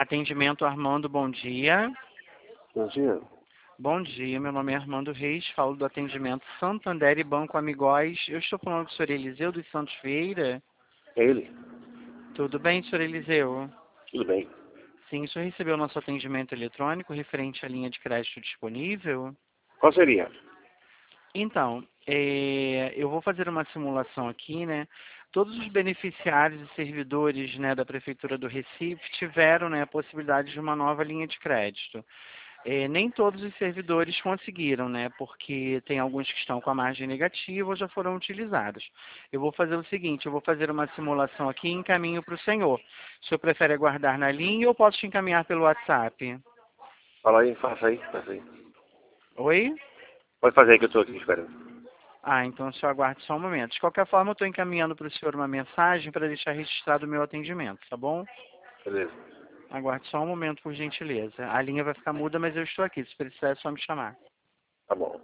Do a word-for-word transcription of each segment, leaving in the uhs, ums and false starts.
Atendimento Armando, bom dia. Bom dia. Bom dia, meu nome é Armando Reis, falo do atendimento Santander e Banco Amigóis. Eu estou falando com o senhor Eliseu dos Santos Vieira. É ele? Tudo bem, senhor Eliseu? Tudo bem. Sim, o senhor recebeu nosso atendimento eletrônico referente à linha de crédito disponível? Qual seria? Então, é, eu vou fazer uma simulação aqui, né? Todos os beneficiários e servidores, né, da Prefeitura do Recife tiveram, né, a possibilidade de uma nova linha de crédito. É, nem todos os servidores conseguiram, né? Porque tem alguns que estão com a margem negativa ou já foram utilizados. Eu vou fazer o seguinte, eu vou fazer uma simulação aqui e encaminho para o senhor. O senhor prefere aguardar na linha ou posso te encaminhar pelo WhatsApp? Fala aí, faça aí, faça aí. Oi? Pode fazer aí que eu estou aqui esperando. Ah, então o senhor aguarde só um momento. De qualquer forma, eu estou encaminhando para o senhor uma mensagem para deixar registrado o meu atendimento, tá bom? Beleza. Aguarde só um momento, por gentileza. A linha vai ficar muda, mas eu estou aqui. Se precisar, é só me chamar. Tá bom.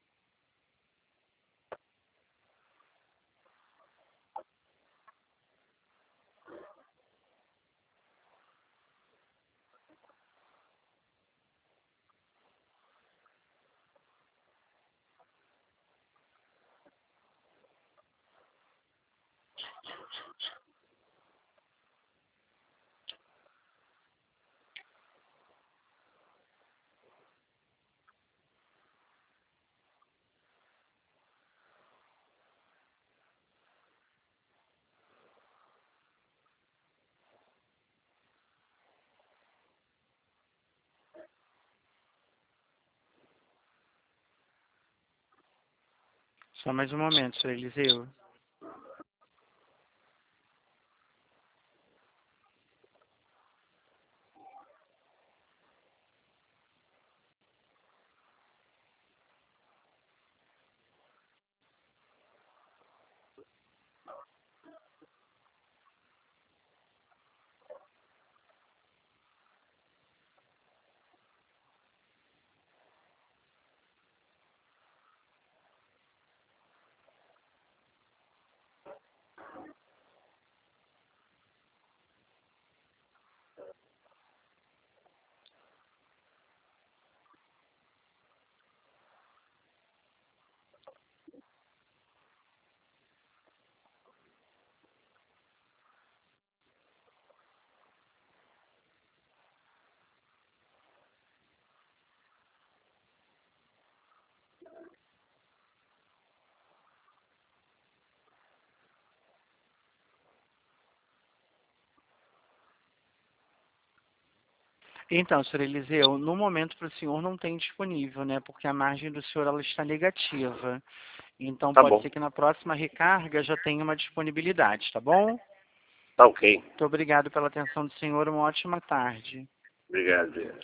Só mais um momento, senhor Eliseu. Então, senhor Eliseu, no momento para o senhor não tem disponível, né? Porque a margem do senhor ela está negativa. Então, Tá pode bom. ser que na próxima recarga já tenha uma disponibilidade, tá bom? Tá ok. Muito obrigado pela atenção do senhor. Uma ótima tarde. Obrigado.